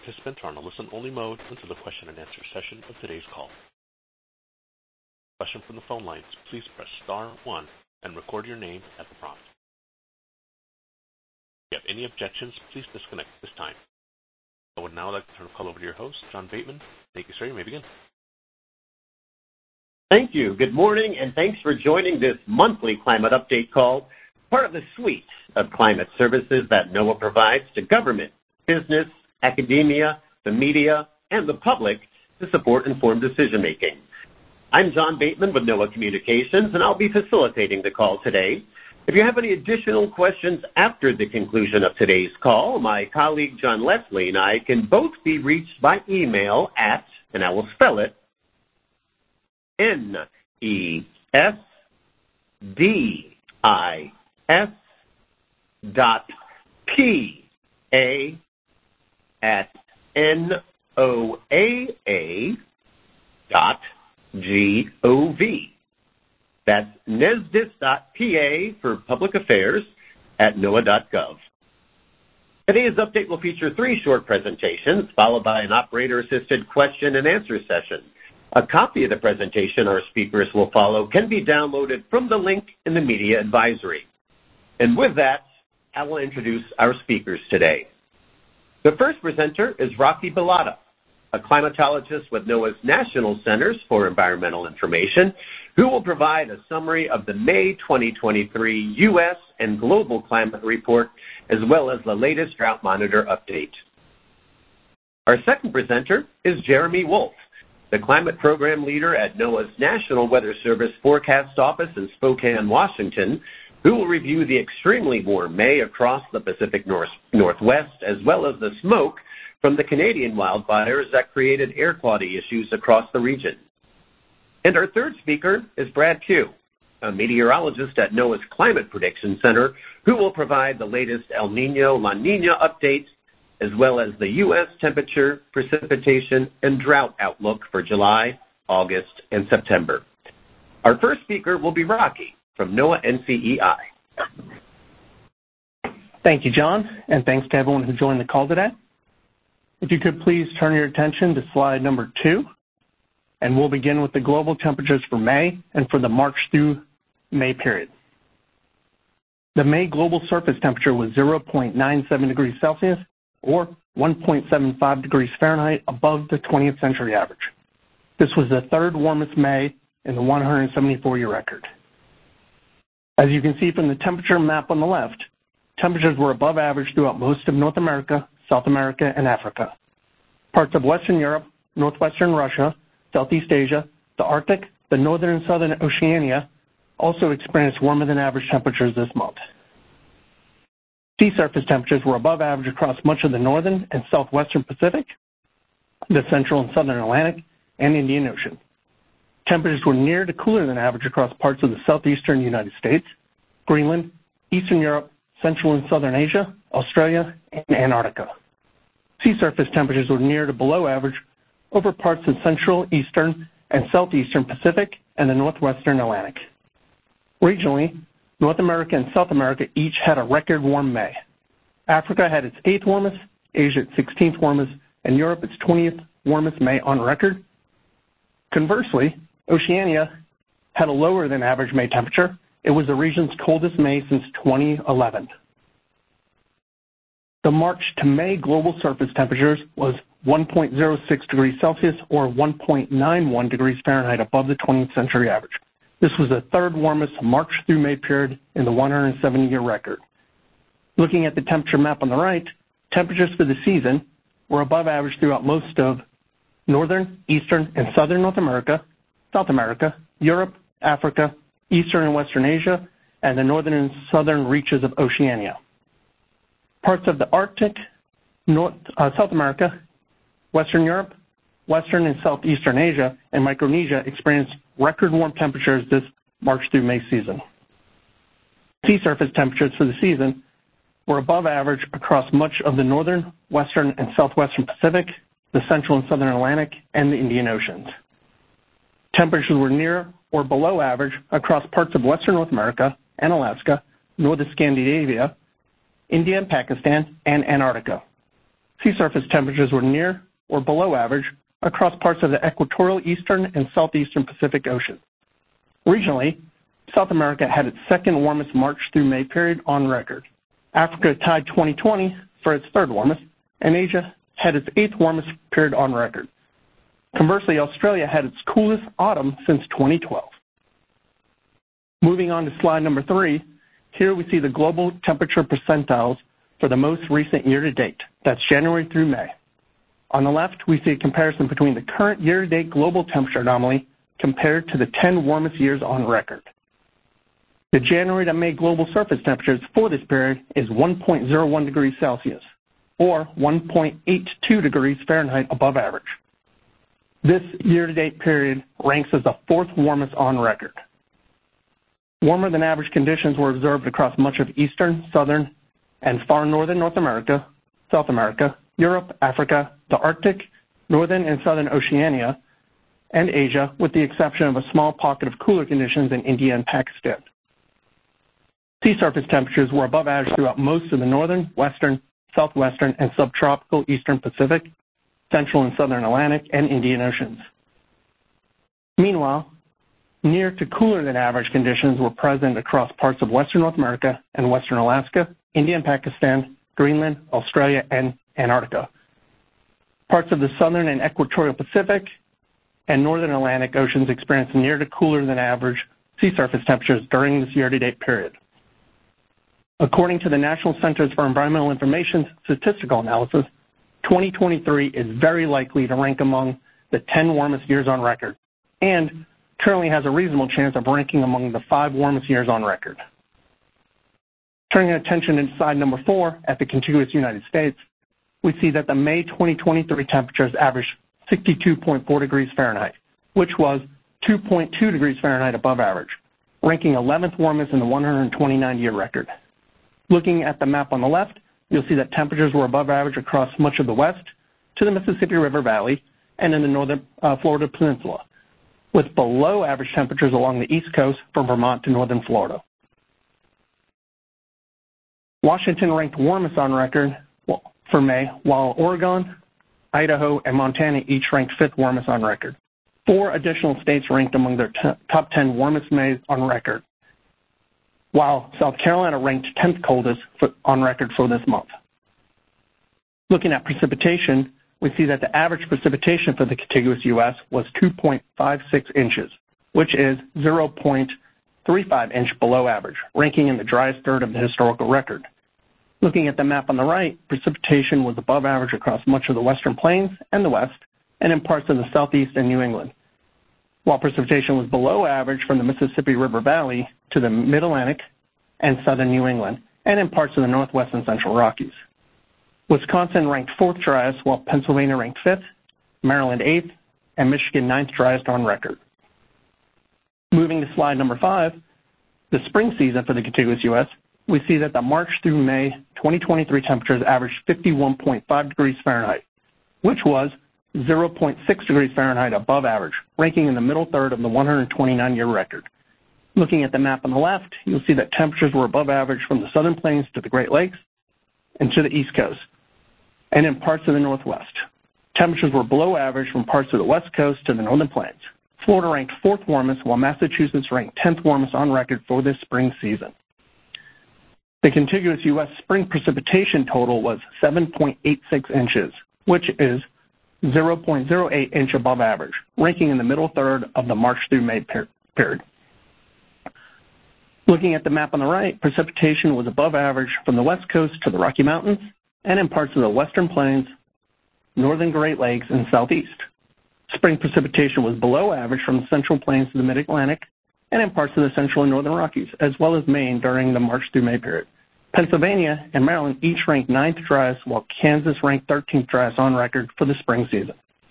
participants are on a listen-only mode until the question and answer session of today's call. Question from the phone lines, please press star 1 and record your name at the prompt. If you have any objections, please disconnect at this time. I would now like to turn the call over to your host, John Bateman. Thank you, sir. You may begin. Thank you. Good morning, and thanks for joining this monthly climate update call, part of the suite of climate services that NOAA provides to government, business, academia, the media, and the public to support informed decision-making. I'm John Bateman with NOAA Communications, and I'll be facilitating the call today. If you have any additional questions after the conclusion of today's call, my colleague John Leslie and I can both be reached by email at, and I will spell it, nesdis.pa@noaa.gov. That's nesdis.pa for public affairs at noaa.gov. Today's update will feature 3 short presentations, followed by an operator-assisted question and answer session. A copy of the presentation our speakers will follow can be downloaded from the link in the media advisory. And with that, I will introduce our speakers today. The first presenter is Rocky Bellata, a climatologist with NOAA's National Centers for Environmental Information, who will provide a summary of the May 2023 U.S. and global climate report, as well as the latest drought monitor update. Our second presenter is Jeremy Wolf, the climate program leader at NOAA's National Weather Service Forecast Office in Spokane, Washington, who will review the extremely warm May across the Pacific Northwest, as well as the smoke from the Canadian wildfires that created air quality issues across the region. And our third speaker is Brad Pugh, a meteorologist at NOAA's Climate Prediction Center, who will provide the latest El Nino-La Nina update, as well as the U.S. temperature, precipitation, and drought outlook for July, August, and September. Our first speaker will be Rocky from NOAA NCEI. Thank you, John, and thanks to everyone who joined the call today. If you could please turn your attention to slide number 2, and we'll begin with the global temperatures for May and for the March through May period. The May global surface temperature was 0.97 degrees Celsius, or 1.75 degrees Fahrenheit above the 20th century average. This was the third warmest May in the 174-year record. As you can see from the temperature map on the left, temperatures were above average throughout most of North America, South America, and Africa. Parts of Western Europe, northwestern Russia, Southeast Asia, the Arctic, the northern and southern Oceania also experienced warmer than average temperatures this month. Sea surface temperatures were above average across much of the northern and southwestern Pacific, the central and southern Atlantic, and Indian Ocean. Temperatures were near to cooler than average across parts of the southeastern United States, Greenland, Eastern Europe, Central and Southern Asia, Australia, and Antarctica. Sea surface temperatures were near to below average over parts of central, eastern, and southeastern Pacific and the northwestern Atlantic. Regionally, North America and South America each had a record warm May. Africa had its 8th warmest, Asia its 16th warmest, and Europe its 20th warmest May on record. Conversely, Oceania had a lower than average May temperature. It was the region's coldest May since 2011. The March to May global surface temperatures was 1.06 degrees Celsius or 1.91 degrees Fahrenheit above the 20th century average. This was the third warmest March through May period in the 170-year record. Looking at the temperature map on the right, temperatures for the season were above average throughout most of northern, eastern, and southern North America, South America, Europe, Africa, eastern and western Asia, and the northern and southern reaches of Oceania. Parts of the Arctic, South America, Western Europe, Western and Southeastern Asia, and Micronesia experienced record warm temperatures this March through May season. Sea surface temperatures for the season were above average across much of the northern, western, and southwestern Pacific, the central and southern Atlantic, and the Indian Oceans. Temperatures were near or below average across parts of western North America and Alaska, northern Scandinavia, India and Pakistan, and Antarctica. sea surface temperatures were near or below average across parts of the equatorial eastern and southeastern Pacific Ocean. Regionally, South America had its second warmest March through May period on record. Africa tied 2020 for its third warmest, and Asia had its eighth warmest period on record. Conversely, Australia had its coolest autumn since 2012. Moving on to slide number 3, here we see the global temperature percentiles for the most recent year to date. That's January through May. On the left, we see a comparison between the current year-to-date global temperature anomaly compared to the 10 warmest years on record. The January to May global surface temperatures for this period is 1.01 degrees Celsius, or 1.82 degrees Fahrenheit above average. This year-to-date period ranks as the fourth warmest on record. Warmer than average conditions were observed across much of eastern, southern, and far northern North America, South America, Europe, Africa, the Arctic, northern and southern Oceania, and Asia, with the exception of a small pocket of cooler conditions in India and Pakistan. Sea surface temperatures were above average throughout most of the northern, western, southwestern, and subtropical eastern Pacific, central and southern Atlantic, and Indian Oceans. Meanwhile, near to cooler than average conditions were present across parts of western North America and western Alaska, India and Pakistan, Greenland, Australia, and Antarctica. Parts of the southern and equatorial Pacific and northern Atlantic Oceans experienced near to cooler than average sea surface temperatures during this year-to-date period. According to the National Centers for Environmental Information's statistical analysis, 2023 is very likely to rank among the 10 warmest years on record, and currently has a reasonable chance of ranking among the 5 warmest years on record. Turning our attention to slide number 4 at the contiguous United States, we see that the May 2023 temperatures averaged 62.4 degrees Fahrenheit, which was 2.2 degrees Fahrenheit above average, ranking 11th warmest in the 129-year record. Looking at the map on the left, you'll see that temperatures were above average across much of the west to the Mississippi River Valley and in the northern Florida Peninsula, with below average temperatures along the east coast from Vermont to northern Florida. Washington ranked warmest on record for May, while Oregon, Idaho, and Montana each ranked 5th warmest on record. 4 additional states ranked among their top 10 warmest Mays on record, while South Carolina ranked 10th coldest on record for this month. Looking at precipitation, we see that the average precipitation for the contiguous U.S. was 2.56 inches, which is 0.35 inch below average, ranking in the driest third of the historical record. Looking at the map on the right, precipitation was above average across much of the western plains and the west, and in parts of the southeast and New England, while precipitation was below average from the Mississippi River Valley to the mid-Atlantic and southern New England, and in parts of the northwest and central Rockies. Wisconsin ranked 4th driest, while Pennsylvania ranked 5th, Maryland 8th, and Michigan 9th driest on record. Moving to slide number 5, the spring season for the contiguous U.S., we see that the March through May 2023 temperatures averaged 51.5 degrees Fahrenheit, which was 0.6 degrees Fahrenheit above average, ranking in the middle third of the 129-year record. Looking at the map on the left, you'll see that temperatures were above average from the southern plains to the Great Lakes and to the East Coast, and in parts of the Northwest. Temperatures were below average from parts of the West Coast to the Northern Plains. Florida ranked 4th warmest, while Massachusetts ranked 10th warmest on record for this spring season. The contiguous U.S. spring precipitation total was 7.86 inches, which is 0.08 inch above average, ranking in the middle third of the March through May period. Looking at the map on the right, precipitation was above average from the West Coast to the Rocky Mountains and in parts of the Western Plains, Northern Great Lakes, and Southeast. Spring precipitation was below average from the Central Plains to the Mid-Atlantic and in parts of the Central and Northern Rockies, as well as Maine during the March through May period. Pennsylvania and Maryland each ranked 9th driest, while Kansas ranked 13th driest on record for the spring season.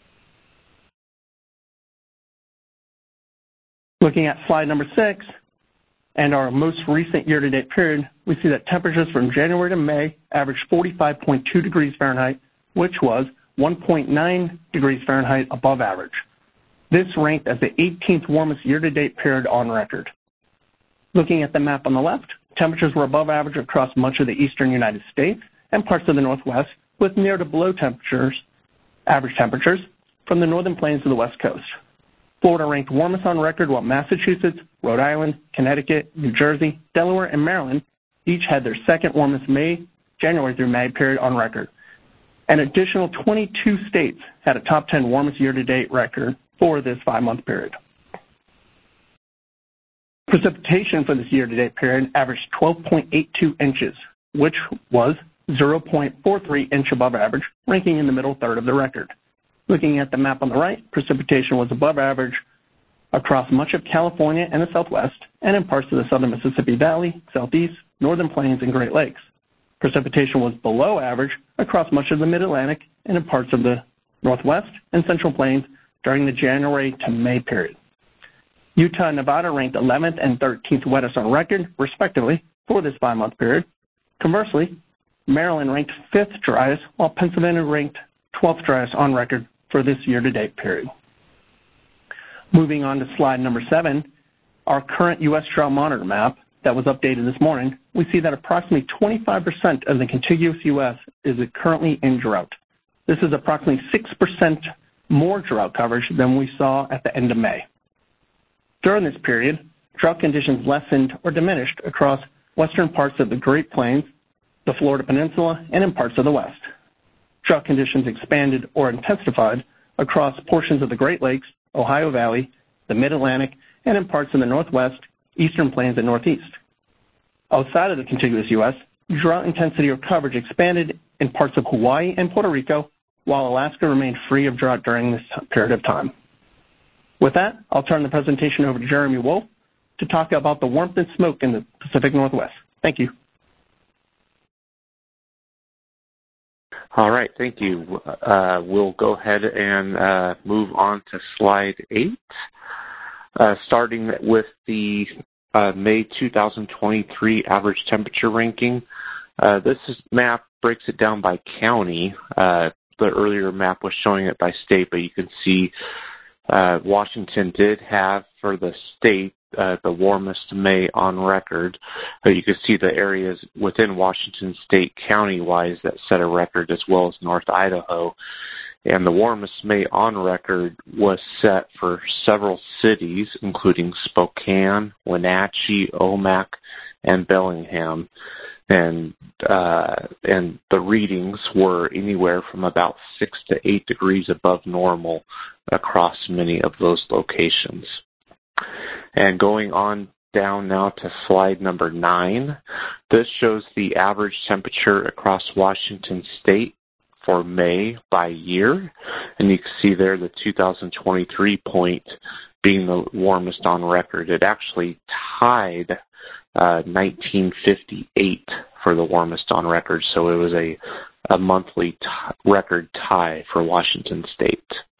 Looking at slide number 6 and our most recent year-to-date period, we see that temperatures from January to May averaged 45.2 degrees Fahrenheit, which was 1.9 degrees Fahrenheit above average. This ranked as the 18th warmest year-to-date period on record. Looking at the map on the left, temperatures were above average across much of the eastern United States and parts of the Northwest, with near to below average temperatures from the northern plains to the west coast. Florida ranked warmest on record, while Massachusetts, Rhode Island, Connecticut, New Jersey, Delaware, and Maryland each had their second warmest January through May period on record. An additional 22 states had a top 10 warmest year-to-date record for this 5-month period. Precipitation for this year-to-date period averaged 12.82 inches, which was 0.43 inch above average, ranking in the middle third of the record. Looking at the map on the right, precipitation was above average across much of California and the Southwest, and in parts of the southern Mississippi Valley, Southeast, Northern Plains, and Great Lakes. Precipitation was below average across much of the Mid-Atlantic and in parts of the Northwest and Central Plains during the January to May period. Utah and Nevada ranked 11th and 13th wettest on record, respectively, for this 5-month period. Conversely, Maryland ranked 5th driest, while Pennsylvania ranked 12th driest on record for this year-to-date period. Moving on to slide number 7, our current U.S. drought monitor map that was updated this morning, we see that approximately 25% of the contiguous U.S. is currently in drought. This is approximately 6% more drought coverage than we saw at the end of May. During this period, drought conditions lessened or diminished across western parts of the Great Plains, the Florida Peninsula, and in parts of the West. Drought conditions expanded or intensified across portions of the Great Lakes, Ohio Valley, the Mid-Atlantic, and in parts of the Northwest, Eastern Plains, and Northeast. Outside of the contiguous U.S., drought intensity or coverage expanded in parts of Hawaii and Puerto Rico, while Alaska remained free of drought during this period of time. With that, I'll turn the presentation over to Jeremy Wolf to talk about the warmth and smoke in the Pacific Northwest. Thank you. All right, thank you. We'll go ahead and move on to slide 8, starting with the May 2023 average temperature ranking. This map breaks it down by county. The earlier map was showing it by state, but you can see Washington did have, for the state, the warmest May on record. You can see the areas within Washington state county-wise that set a record, as well as North Idaho. And the warmest May on record was set for several cities, including Spokane, Wenatchee, Omak, and Bellingham. And the readings were anywhere from about 6 to 8 degrees above normal across many of those locations. And going on down now to slide number 9, this shows the average temperature across Washington state for May by year. And you can see there the 2023 point being the warmest on record. It actually tied 1958 for the warmest on record, so it was a monthly record tie for Washington state.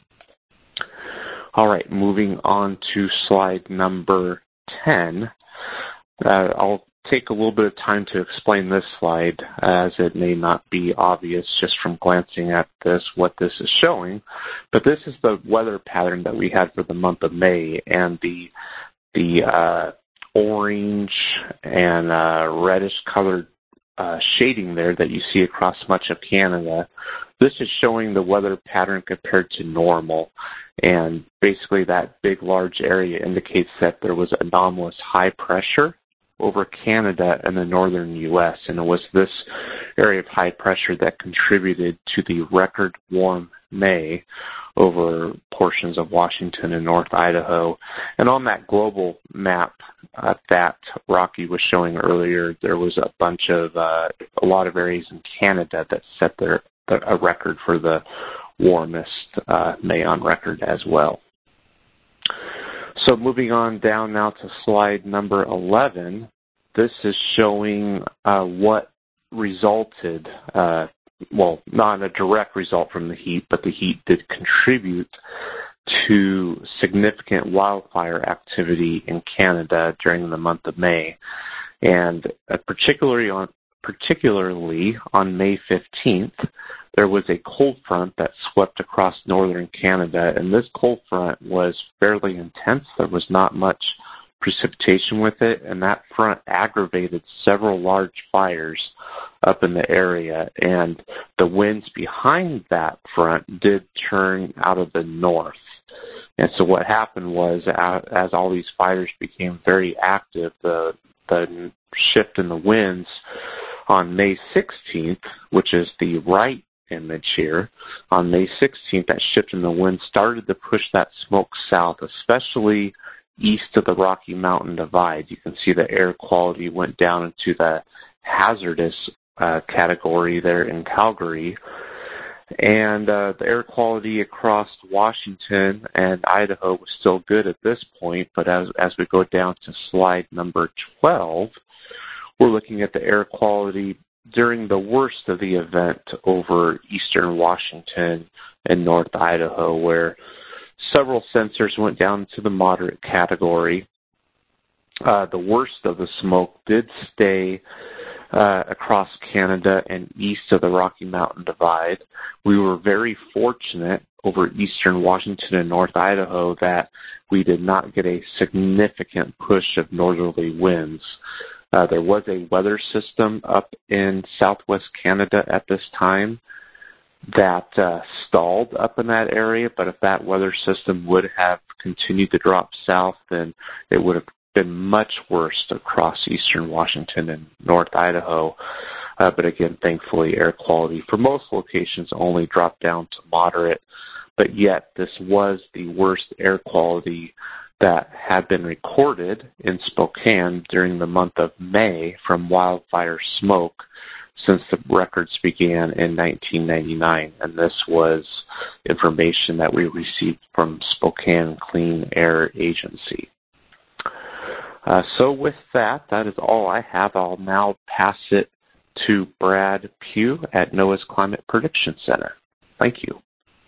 All right, moving on to slide number 10. I'll take a little bit of time to explain this slide, as it may not be obvious just from glancing at this what this is showing. But this is the weather pattern that we had for the month of May, and the orange and reddish colored shading there that you see across much of Canada. This is showing the weather pattern compared to normal. And basically that big, large area indicates that there was anomalous high pressure over Canada and the northern U.S. And it was this area of high pressure that contributed to the record warm May over portions of Washington and North Idaho. And on that global map that Rocky was showing earlier, there was a lot of areas in Canada that set a record for the warmest May on record as well. So moving on down now to slide number 11, this is showing what resulted, well, not a direct result from the heat, but the heat did contribute to significant wildfire activity in Canada during the month of May. And particularly on May 15th, there was a cold front that swept across northern Canada, and this cold front was fairly intense. There was not much precipitation with it, and that front aggravated several large fires up in the area, and the winds behind that front did turn out of the north. And so what happened was, as all these fires became very active, the shift in the winds on May 16th, which is the right image here, on May 16th, that shift in the wind started to push that smoke south, especially east of the Rocky Mountain Divide. You can see the air quality went down into the hazardous category there in Calgary. And the air quality across Washington and Idaho was still good at this point, but as we go down to slide number 12, we're looking at the air quality during the worst of the event over eastern Washington and North Idaho, where several sensors went down to the moderate category. The worst of the smoke did stay across Canada and east of the Rocky Mountain Divide. We were very fortunate over eastern Washington and North Idaho that we did not get a significant push of northerly winds. There was a weather system up in southwest Canada at this time that stalled up in that area, but if that weather system would have continued to drop south, then it would have been much worse across eastern Washington and North Idaho. But again, thankfully, air quality for most locations only dropped down to moderate, but yet this was the worst air quality that had been recorded in Spokane during the month of May from wildfire smoke since the records began in 1999. And this was information that we received from Spokane Clean Air Agency. So with that is all I have. I'll now pass it to Brad Pugh at NOAA's Climate Prediction Center. Thank you.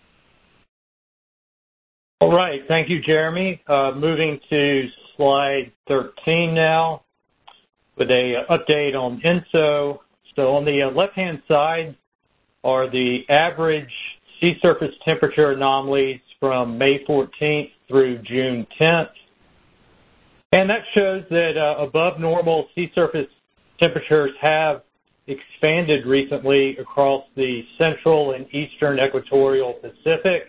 All right. Thank you, Jeremy. Moving to slide 13 now with an update on ENSO. So on the left-hand side are the average sea surface temperature anomalies from May 14th through June 10th. And that shows that above normal sea surface temperatures have expanded recently across the central and eastern equatorial Pacific.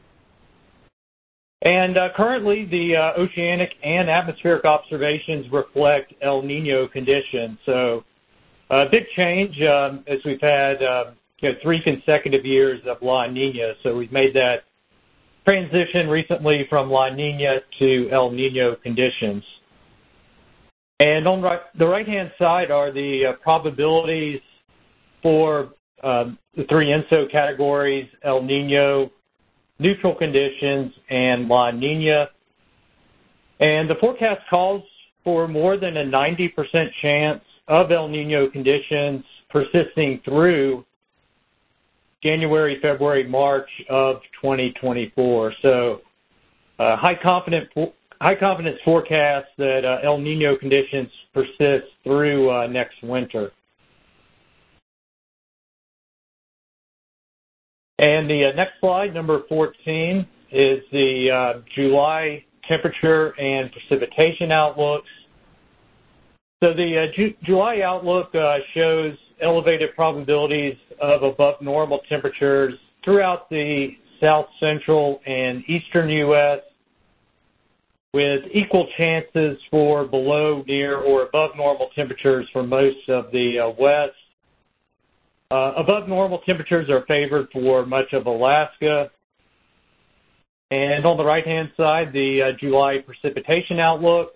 And currently, the oceanic and atmospheric observations reflect El Nino conditions. So a big change as we've had 3 consecutive years of La Nina. So we've made that transition recently from La Nina to El Nino conditions. And on the right-hand side are the probabilities for the 3 ENSO categories: El Nino, neutral conditions, and La Nina. And the forecast calls for more than a 90% chance of El Nino conditions persisting through January, February, March of 2024. So high confidence forecast that El Nino conditions persist through next winter. And the next slide, number 14, is the July temperature and precipitation outlooks. So the July outlook shows elevated probabilities of above normal temperatures throughout the south central and eastern U.S., with equal chances for below, near, or above normal temperatures for most of the west. Above normal temperatures are favored for much of Alaska. And on the right-hand side, the July precipitation outlook.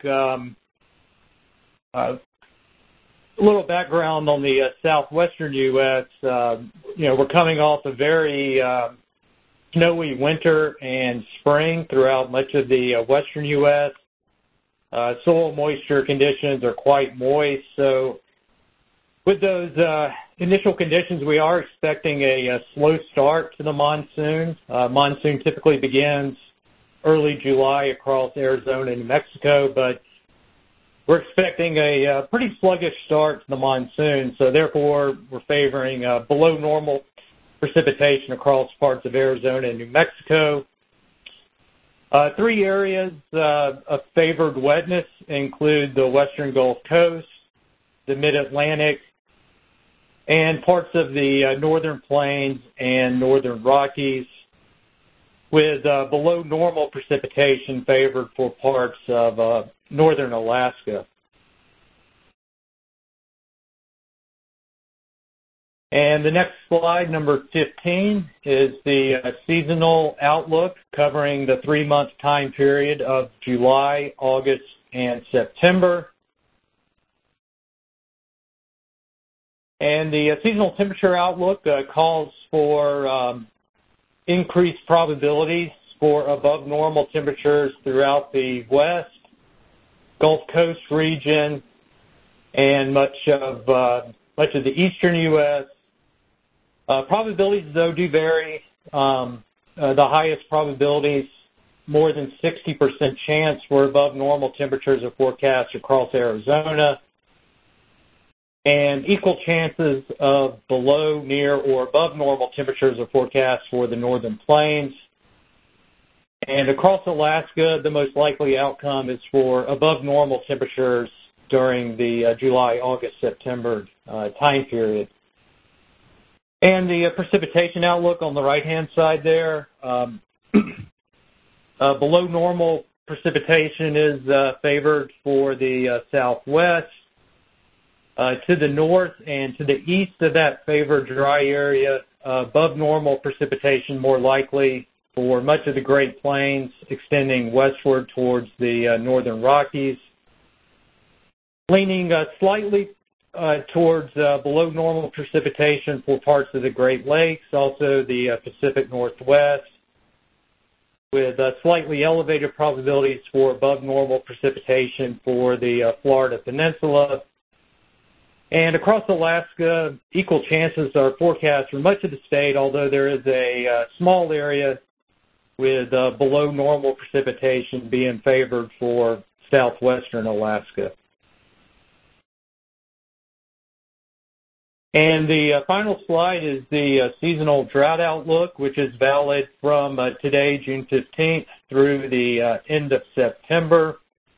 A little background on the southwestern U.S. We're coming off a very snowy winter and spring throughout much of the western U.S. Soil moisture conditions are quite moist. So with those initial conditions, we are expecting a slow start to the monsoon. Monsoon typically begins early July across Arizona and New Mexico, but we're expecting a pretty sluggish start to the monsoon. So therefore, we're favoring below normal precipitation across parts of Arizona and New Mexico. Three areas of favored wetness include the western Gulf Coast, the Mid-Atlantic, and parts of the northern plains and northern Rockies, with below normal precipitation favored for parts of northern Alaska. And the next slide, number 15, is the seasonal outlook covering the 3-month time period of July, August, and September. And the seasonal temperature outlook calls for increased probabilities for above normal temperatures throughout the West, Gulf Coast region, and much of the eastern U.S. Probabilities, though, do vary. The highest probabilities, more than 60% chance for above normal temperatures are forecast across Arizona, and equal chances of below, near, or above normal temperatures are forecast for the northern plains. And across Alaska, the most likely outcome is for above normal temperatures during the July, August, September time period. And the precipitation outlook on the right-hand side there, below normal precipitation is favored for the southwest. To the north and to the east of that favored dry area, above normal precipitation more likely for much of the Great Plains extending westward towards the northern Rockies. Leaning slightly towards below normal precipitation for parts of the Great Lakes, also the Pacific Northwest, with slightly elevated probabilities for above normal precipitation for the Florida Peninsula. And across Alaska, equal chances are forecast for much of the state, although there is a small area with below normal precipitation being favored for southwestern Alaska. And the final slide is the seasonal drought outlook, which is valid from today, June 15th, through the end of September.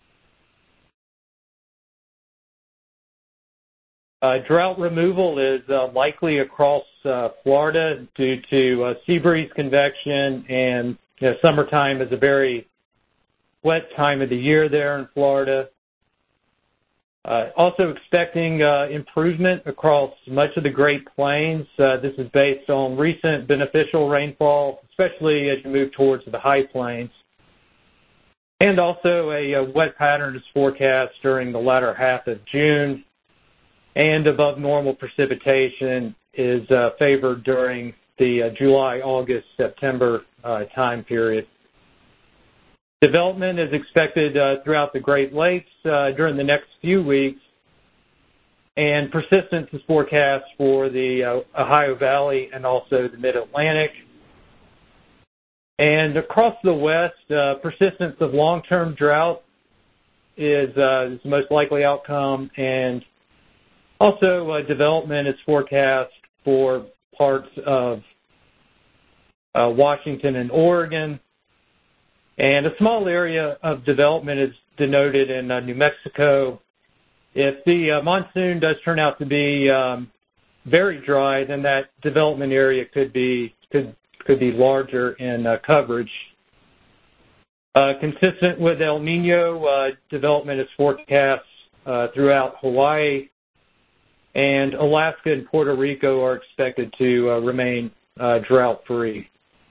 Drought removal is likely across Florida due to sea breeze convection, and summertime is a very wet time of the year there in Florida. Also expecting improvement across much of the Great Plains. This is based on recent beneficial rainfall, especially as you move towards the high plains. And also a wet pattern is forecast during the latter half of June, and above normal precipitation is favored during the July, August, September time period. Development is expected throughout the Great Lakes during the next few weeks, and persistence is forecast for the Ohio Valley and also the Mid-Atlantic. And across the West, persistence of long-term drought is the most likely outcome, and also development is forecast for parts of Washington and Oregon. And a small area of development is denoted in New Mexico. If the monsoon does turn out to be very dry, then that development area could be larger in coverage. Consistent with El Nino, development is forecast throughout Hawaii, and Alaska and Puerto Rico are expected to remain drought-free.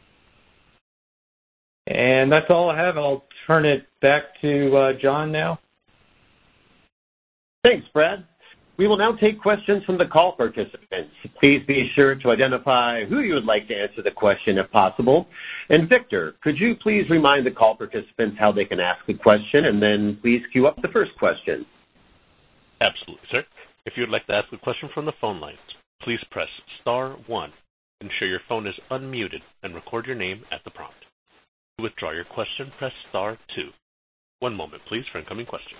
And that's all I have. I'll turn it back to John now. Thanks, Brad. We will now take questions from the call participants. Please be sure to identify who you would like to answer the question if possible. And Victor, could you please remind the call participants how they can ask a question, and then please queue up the first question. Absolutely, sir. If you would like to ask a question from the phone lines, please press star 1. Ensure your phone is unmuted and record your name at the prompt. To withdraw your question, press star 2. One moment, please, for incoming questions.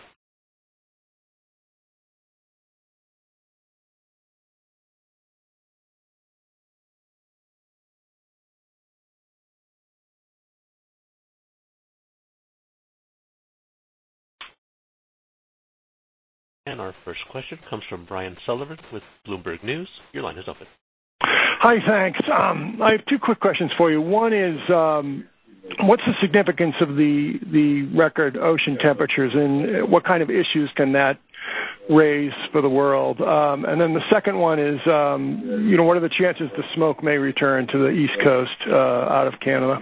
And our first question comes from Brian Sullivan with Bloomberg News. Your line is open. Hi, thanks. I have two quick questions for you. One is, what's the significance of the record ocean temperatures, and what kind of issues can that raise for the world? And then the second one is, what are the chances the smoke may return to the East Coast out of Canada?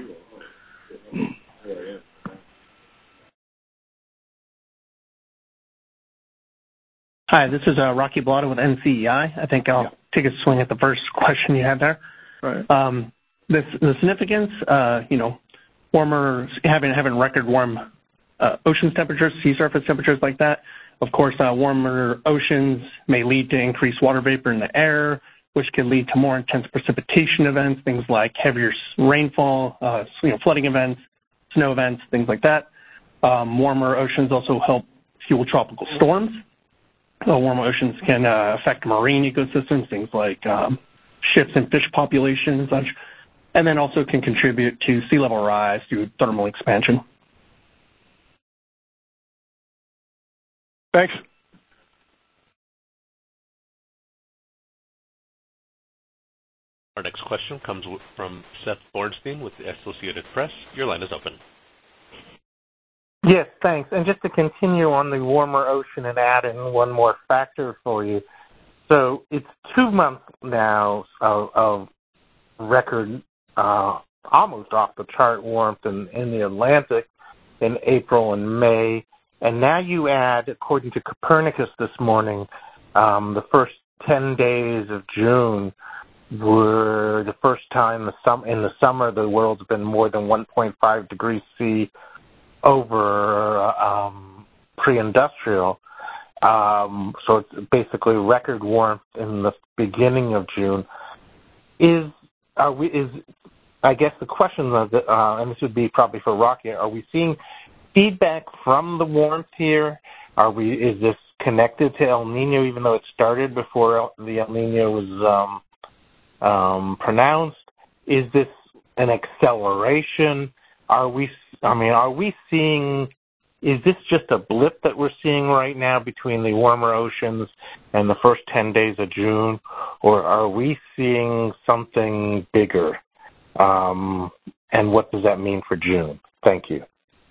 Hi, this is Rocky Blotto with NCEI. I think I'll take a swing at the first question you had there. Right. The significance, having record warm ocean temperatures, sea surface temperatures like that. Of course, warmer oceans may lead to increased water vapor in the air, which can lead to more intense precipitation events, things like heavier rainfall, flooding events, snow events, things like that. Warmer oceans also help fuel tropical storms. Warmer oceans can affect marine ecosystems, things like ships and fish populations and such, and then also can contribute to sea level rise through thermal expansion. Thanks. Our next question comes from Seth Bornstein with the Associated Press. Your line is open. Yes, thanks. And just to continue on the warmer ocean and add in one more factor for you. So it's 2 months now of record, almost off the chart warmth in the Atlantic in April and May. And now you add, according to Copernicus this morning, the first 10 days of June were the first time in the summer the world's been more than 1.5 degrees C over pre-industrial. So it's basically record warmth in the beginning of June. I guess the question, and this would be probably for Rocky, are we seeing feedback from the warmth here? Is this connected to El Nino, even though it started before the El Nino was pronounced? Is this an acceleration? Is this just a blip that we're seeing right now between the warmer oceans and the first 10 days of June, or are we seeing something bigger? And what does that mean for June? Thank you.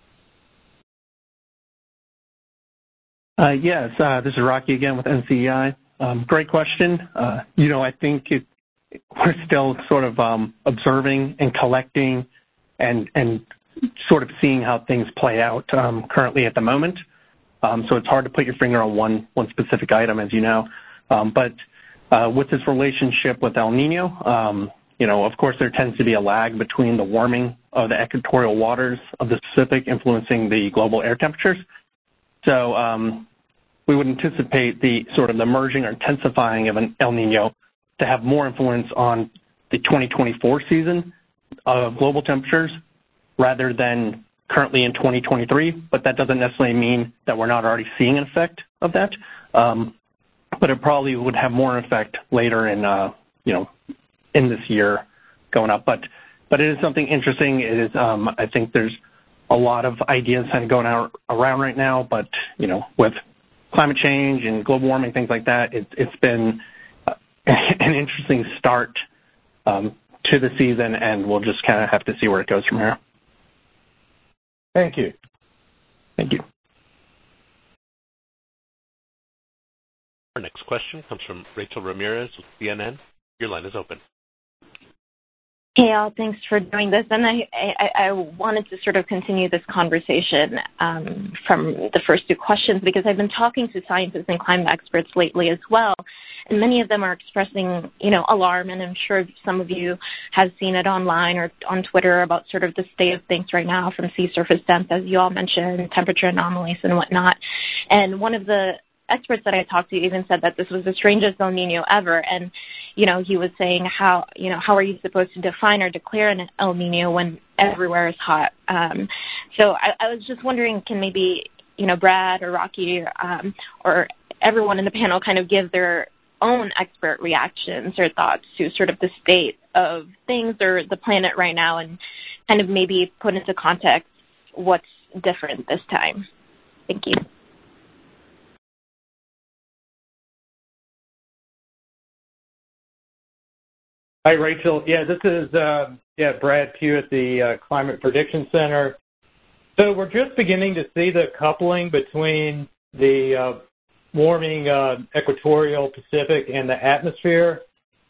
Yes, this is Rocky again with NCEI. Great question. I think we're still sort of observing and collecting and sort of seeing how things play out currently at the moment. So it's hard to put your finger on one specific item, as you know. But with this relationship with El Nino, of course there tends to be a lag between the warming of the equatorial waters of the Pacific influencing the global air temperatures. So we would anticipate the merging or intensifying of an El Nino to have more influence on the 2024 season of global temperatures rather than currently in 2023, but that doesn't necessarily mean that we're not already seeing an effect of that. But it probably would have more effect later in, in this year going up. But it is something interesting. It is, I think there's a lot of ideas kind of going around right now, but, with climate change and global warming, things like that, it's been an interesting start to the season, and we'll just kind of have to see where it goes from here. Thank you. Thank you. Our next question comes from Rachel Ramirez with CNN. Your line is open. Hey, all. Thanks for doing this. And I wanted to sort of continue this conversation from the first two questions, because I've been talking to scientists and climate experts lately as well, and many of them are expressing, alarm, and I'm sure some of you have seen it online or on Twitter about sort of the state of things right now, from sea surface temps, as you all mentioned, temperature anomalies and whatnot. And one of the experts that I talked to even said that this was the strangest El Nino ever. And, he was saying how are you supposed to define or declare an El Nino when everywhere is hot? So I was just wondering, can maybe, Brad or Rocky or everyone in the panel kind of give their own expert reactions or thoughts to sort of the state of things or the planet right now, and kind of maybe put into context what's different this time. Thank you. Hi, Rachel. Yeah, this is Brad Pugh at the Climate Prediction Center. So we're just beginning to see the coupling between the warming equatorial Pacific and the atmosphere.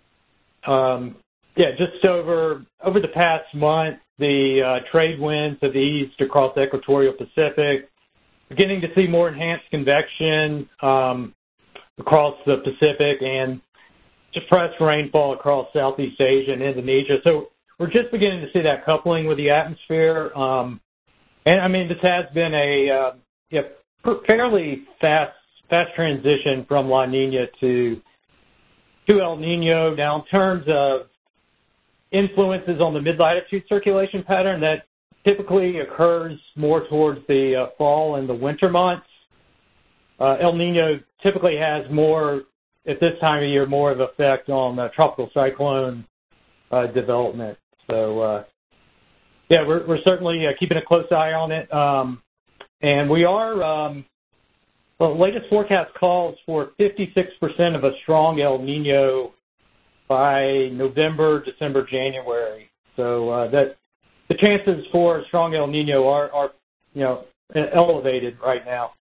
Just over the past month, the trade winds have eased across the equatorial Pacific, beginning to see more enhanced convection across the Pacific and suppressed rainfall across Southeast Asia and Indonesia. So we're just beginning to see that coupling with the atmosphere. And I mean, this has been a fairly fast transition from La Nina to El Nino. Now, in terms of influences on the mid-latitude circulation pattern, that typically occurs more towards the fall and the winter months. El Nino typically has more, at this time of year, more of effect on tropical cyclone development. So, we're certainly keeping a close eye on it. And we are, the latest forecast calls for 56% of a strong El Nino by November, December, January. So that the chances for a strong El Nino are elevated right now.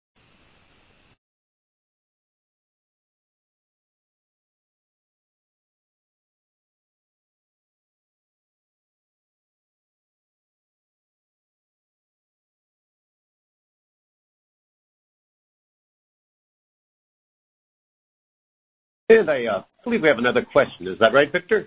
And I believe we have another question. Is that right, Victor?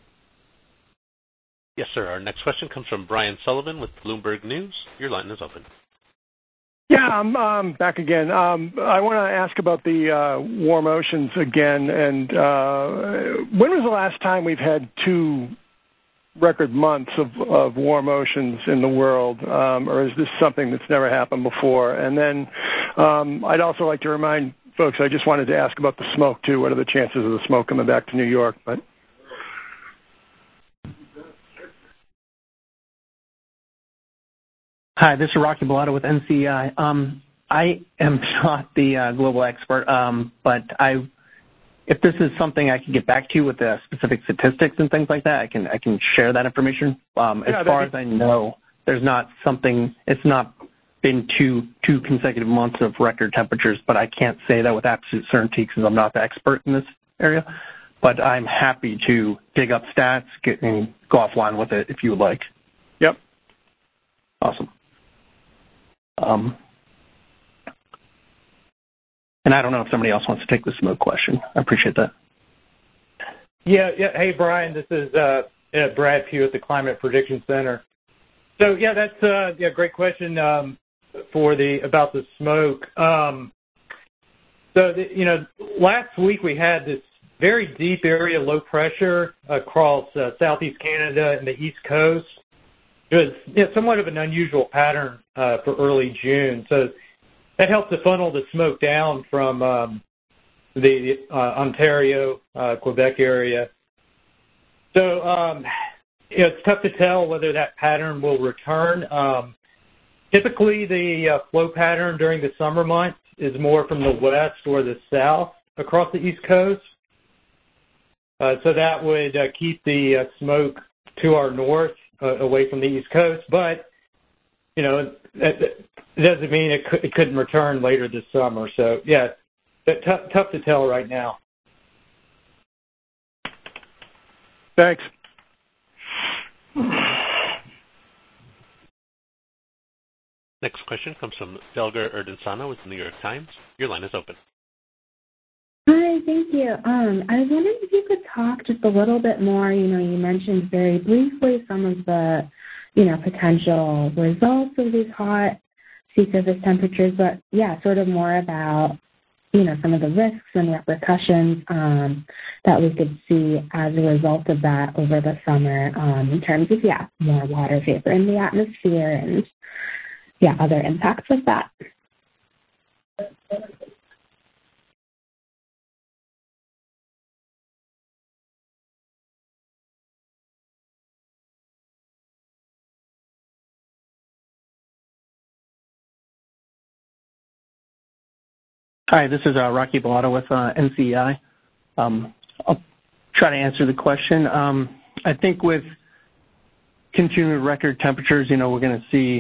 Yes, sir. Our next question comes from Brian Sullivan with Bloomberg News. Your line is open. Yeah, I'm back again. I want to ask about the warm oceans again. And when was the last time we've had 2 record months of warm oceans in the world? Or is this something that's never happened before? And then I'd also like to remind folks, I just wanted to ask about the smoke, too. What are the chances of the smoke coming back to New York? But Hi, this is Rocky Bellotto with NCEI. I am not the global expert, but if this is something I can get back to you with the specific statistics and things like that, I can share that information. As far as I know, there's not something. It's not been two consecutive months of record temperatures, but I can't say that with absolute certainty because I'm not the expert in this area. But I'm happy to dig up stats and go offline with it if you would like. Yep. Awesome. And I don't know if somebody else wants to take the smoke question. I appreciate that. Yeah. Hey, Brian, this is Brad Pugh at the Climate Prediction Center. So, that's a great question about the smoke. Last week we had this very deep area of low pressure across southeast Canada and the East Coast. It was somewhat of an unusual pattern for early June. So that helped to funnel the smoke down from the Ontario, Quebec area. So it's tough to tell whether that pattern will return. Typically, the flow pattern during the summer months is more from the west or the south across the East Coast. So that would keep the smoke to our north, away from the East Coast. But, that doesn't mean it couldn't return later this summer. So, tough to tell right now. Thanks. Next question comes from Delgar Erdensano with the New York Times. Your line is open. Hi, thank you. I was wondering if you could talk just a little bit more. You mentioned very briefly some of the, potential results of these hot sea surface temperatures, but sort of more about, some of the risks and repercussions that we could see as a result of that over the summer in terms of, more water vapor in the atmosphere and, other impacts of that. Hi, this is Rocky Bellotto with NCEI. I'll try to answer the question. I think with continued record temperatures, we're going to see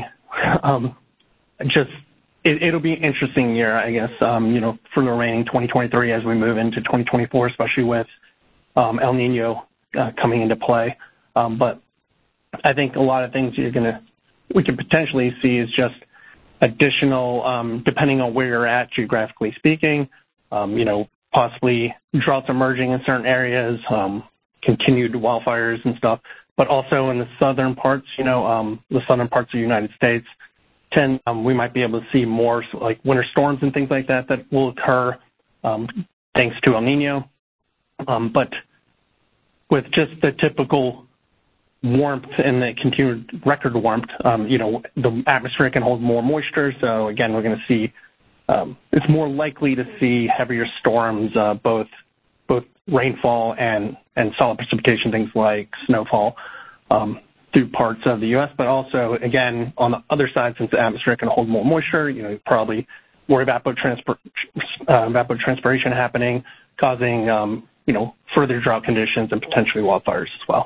it'll be an interesting year, I guess, for the remaining 2023 as we move into 2024, especially with El Nino coming into play. But I think a lot of things we can potentially see is just additional, depending on where you're at geographically speaking, possibly droughts emerging in certain areas, continued wildfires and stuff, but also in the southern parts, the southern parts of the United States, we might be able to see more like winter storms and things like that will occur thanks to El Nino. But with just the typical warmth and the continued record warmth, the atmosphere can hold more moisture. So again, we're going to see it's more likely to see heavier storms, both rainfall and solid precipitation, things like snowfall, through parts of the U.S., but also, again, on the other side, since the atmosphere can hold more moisture, probably more evapotranspiration happening, causing, further drought conditions and potentially wildfires as well.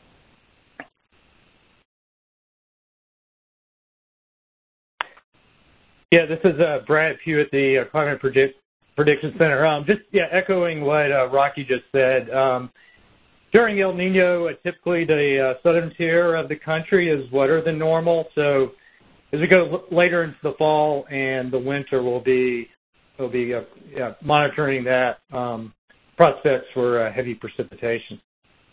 Yeah, this is Brad Pugh at the Climate Prediction Center. Echoing what Rocky just said. During El Nino, typically the southern tier of the country is wetter than normal. So as we go later into the fall and the winter, we'll be monitoring that prospects for heavy precipitation.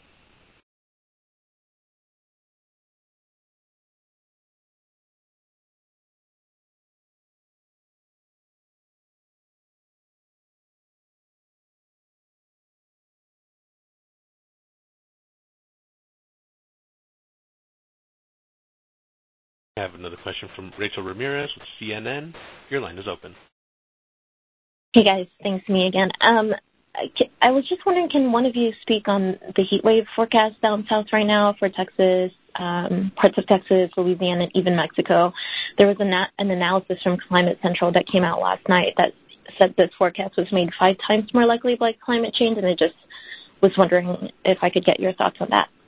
I have another question from Rachel Ramirez with CNN. Your line is open. Hey, guys. Thanks, me again. I was just wondering, can one of you speak on the heat wave forecast down south right now for Texas, parts of Texas, Louisiana, and even Mexico? There was an analysis from Climate Central that came out last night that said this forecast was made 5 times more likely by climate change, and I just was wondering if I could get your thoughts on that.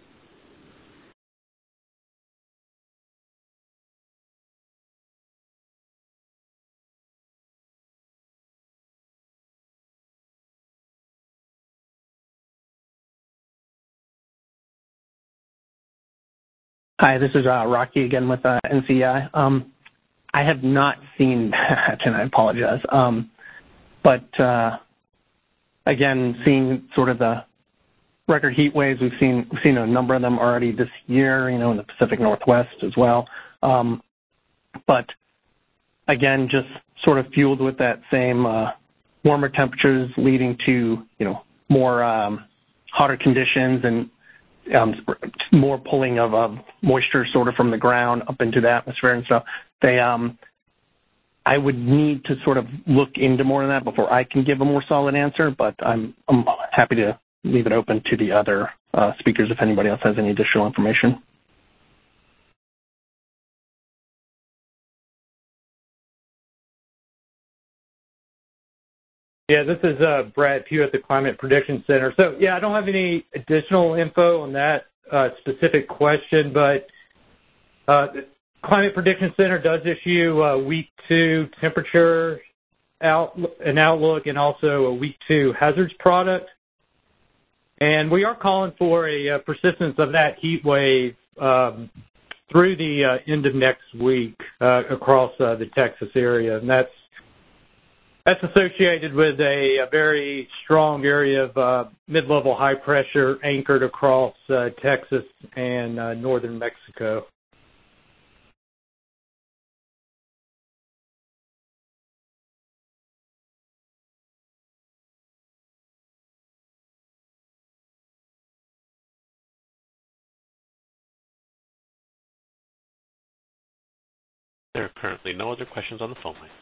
Hi, this is Rocky again with NCEI. I have not seen that, and I apologize. But again, seeing sort of the record heat waves, we've seen a number of them already this year, in the Pacific Northwest as well. But again, just sort of fueled with that same warmer temperatures leading to, more hotter conditions and more pulling of moisture sort of from the ground up into the atmosphere and stuff. I would need to sort of look into more of that before I can give a more solid answer, but I'm happy to leave it open to the other speakers if anybody else has any additional information. Yeah, this is Brad Pugh at the Climate Prediction Center. So, I don't have any additional info on that specific question, but the Climate Prediction Center does issue week 2 temperature outlook and also a week 2 hazards product. And we are calling for a persistence of that heat wave through the end of next week across the Texas area. And that's associated with a very strong area of mid-level high pressure anchored across Texas and northern Mexico. There are currently no other questions on the phone line.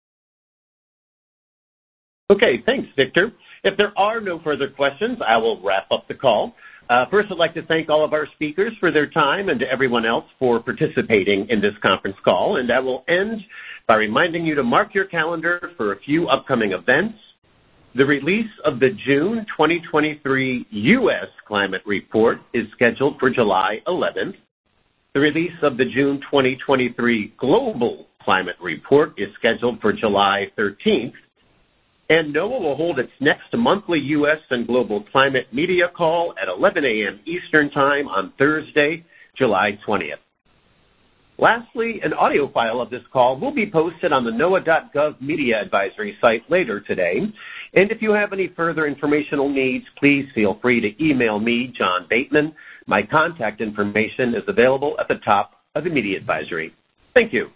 Okay, thanks, Victor. If there are no further questions, I will wrap up the call. First, I'd like to thank all of our speakers for their time and to everyone else for participating in this conference call. And I will end by reminding you to mark your calendar for a few upcoming events. The release of the June 2023 U.S. Climate Report is scheduled for July 11th. The release of the June 2023 Global Climate Report is scheduled for July 13th. And NOAA will hold its next monthly U.S. and global climate media call at 11 a.m. Eastern Time on Thursday, July 20th. Lastly, an audio file of this call will be posted on the NOAA.gov Media Advisory site later today. And if you have any further informational needs, please feel free to email me, John Bateman. My contact information is available at the top of the Media Advisory. Thank you.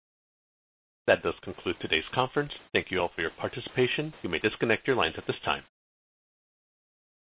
That does conclude today's conference. Thank you all for your participation. You may disconnect your lines at this time.